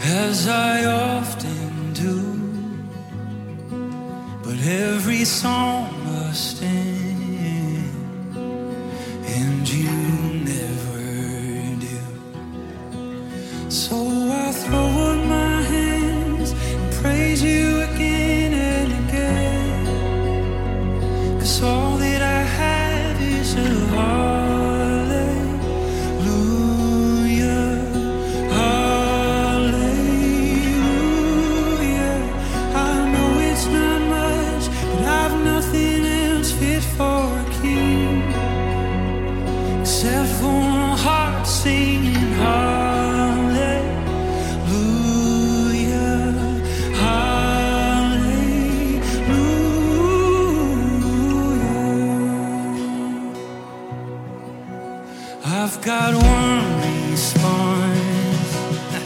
as I often do, but every song must end, and you never do. So I throw